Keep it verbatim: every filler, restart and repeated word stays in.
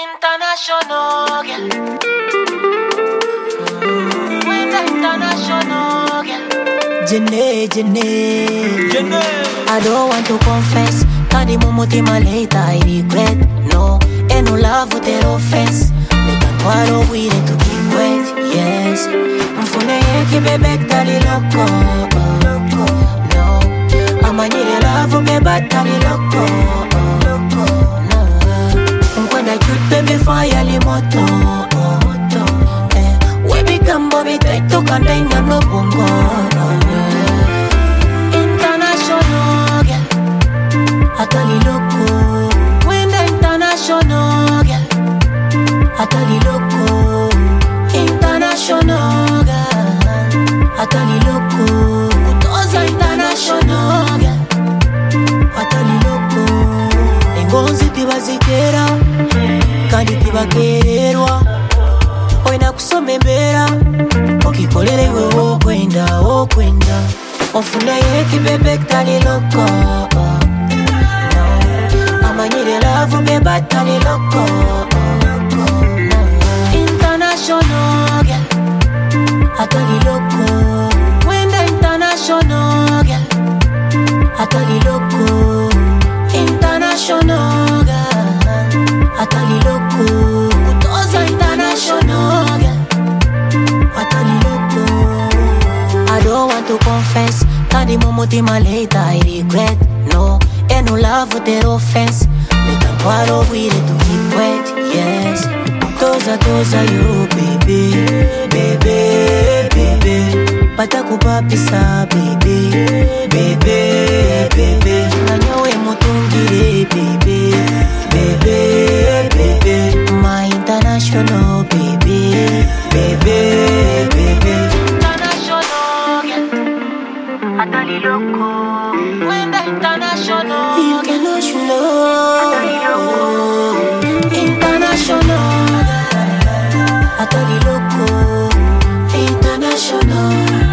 International girl. When the international girl. Jene, Jene, Jene. I don't want to confess. Kadi mumutima later I regret. No, and no love with the offense. Let that water we need to keep wet. Yes, mfune yeki bebe tali loco. No, amanyire love bebe tali loco. Mkwenda cute baby fire li moto. We become Bobby Taito kandenya no bongo. International girl, atali loco. When the international girl, atali loco. International girl, atali loco. Utoza international girl, atali loco. Engonzi tibazikera, kandi tibakererwa. Oina kusome mbera, okikolere we okwenda, okwenda. Ofuna yeki bebe tali loco. Amanyire love bebe tali loco. International girl, atali loco. When the international girl, atali loco. International girl, atali loco. Utoza international girl, atali loco. I don't want to confess. Kadi mumutima later I regret. No, and no love with the offense. Let them quarrel with it to keep wet. Yes, toza toza you baby, baby, baby. Patakupa pisa baby, baby, baby. Nanyawe mutungire baby, baby, baby. My international baby, baby, baby. International girl, atali loco. When the international You can lose your love. International, atali loco. International.